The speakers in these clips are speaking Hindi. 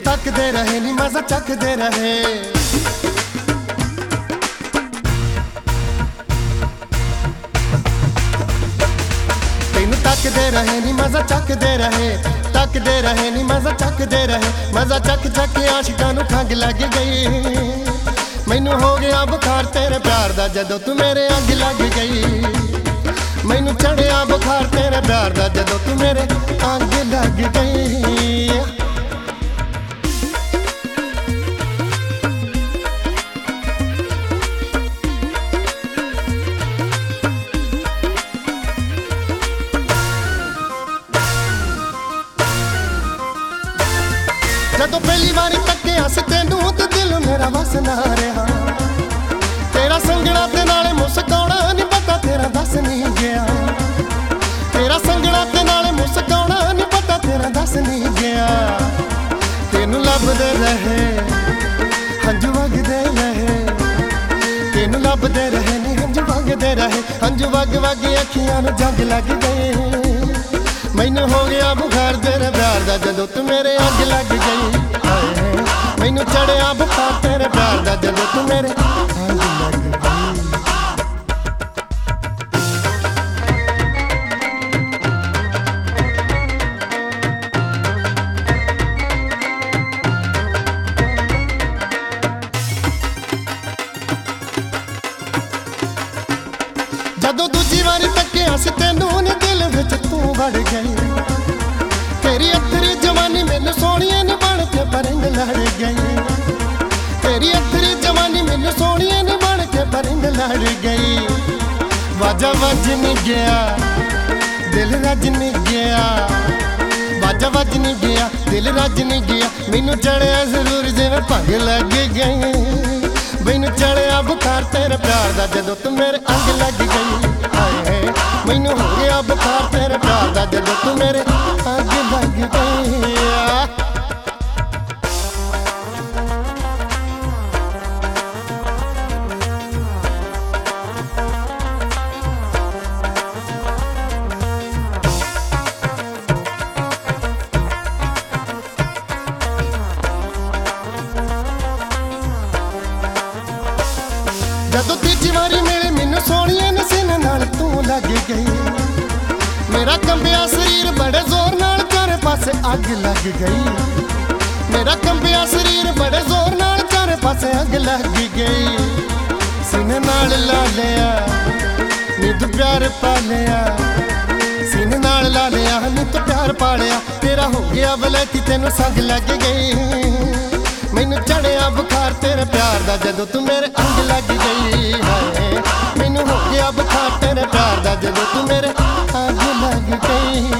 तकदे रहे नी मजा चखदे रहे। तेनू तकदे रहे नी मजा चखदे रहे, तकदे रहे नी मजा चखदे रहे। मजा चख चख आशिकां नू खंघ लग गई। मैनू हो गया बुखार तेरे प्यार दा जदों तू मेरे अग लग गई। मैनू चढ़िया बुखार तेरे प्यार दा जदों तू मेरे अग लग गई। जदों पहली बारी तक्किया सी तेनू ते दिल मेरा वस ना रहा। तेरा संगना ते नाले मुस्काउणा नहीं पता तेरा दस नहीं गया। तेरा संगना ते नाले मुस्काउणा नहीं पता तेरा दस नहीं गया। तेनू लभदे रहे हंझू वगदे रहे, तेनू लभदे रहे नी हंझू वगदे रहे। हंझू वग वग अखियां नू जंग लग गई। मैनू हो गया बुखार तेरे प्यार दा जदों तू मेरे अग लग गई। मैनू चढ़िया बुखार तेरे प्यार दा जदों तू मेरे अग लग गई। जदों दूजी वारी तक्किया सी तेनू नी दिल विच तू वड़ गई। तेरी अथरी जवानी मैनू सोहणिया नी बन के परिंद लड़ गई। तेरी अथरी जवानी मैनू सोहणिया नी बन के परिंद लड़ गई। वाजा वज नहीं गया दिल रज नहीं गया। वाजा वज नहीं गया दिल रज नहीं गया। मैनू चढ़िया जरूर जिवें भंग लग गई। मैनू चढ़िया बुखार तेरे प्यार दा जदों तू मेरे अग लग गई। मैनू हो गया बुखार तेरे प्यार दा जदों तू मेरे अग लग गई। जदों तीजी वारी मिले मैनू सोहणिया ने सीने नाल तू लग गई। मेरा कंबिया शरीर बड़े जोर नाल चारे पासे अग लग गई। मेरा कंबिया शरीर बड़े जोर नाल चारे पासे अग लग गई। सीने नाल ला लिया नी तू प्यार पा लिया। सीने नाल ला लिया नी तू प्यार पा लिया। तेरा हो गया वलैती तेनू संग लग गई। मैनू चढ़िया बुखार तेरे प्यार दा जदों तू मेरे अग लग गई। मैनू हो गया बुखार तेरे प्यार दा जदों तू मेरे अग लग गई।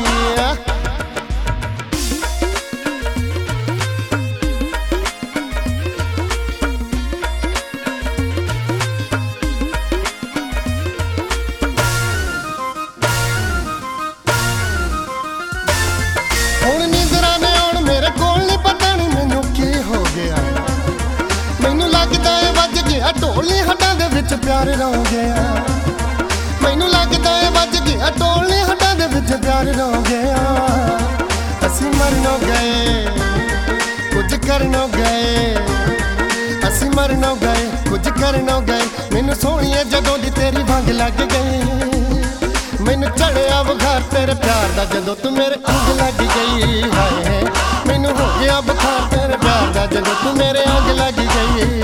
हुण नींदरां ने आउण मेरे कोल नहीं पता नहीं मैनू की हो गया। मैनू लगदा है वज गया ढोल नी हड्डां दे विच प्यार रौ गया। मैनू लगदा है वज गया ढोल नी हड्डां दे विच प्यार रौ गया। असीं मरनों गए कुछ करनों गए। असीं मरनों गए कुछ करनों गए। मैनू सोहणिया जदों दी तेरी भंग लग गई। मैनू चढ़िया बुखार तेरे प्यार दा जदों तू मेरे अग लग गई। मैनू हो गया बुखार तेरे प्यार दा जदों तू मेरे अग लग गई।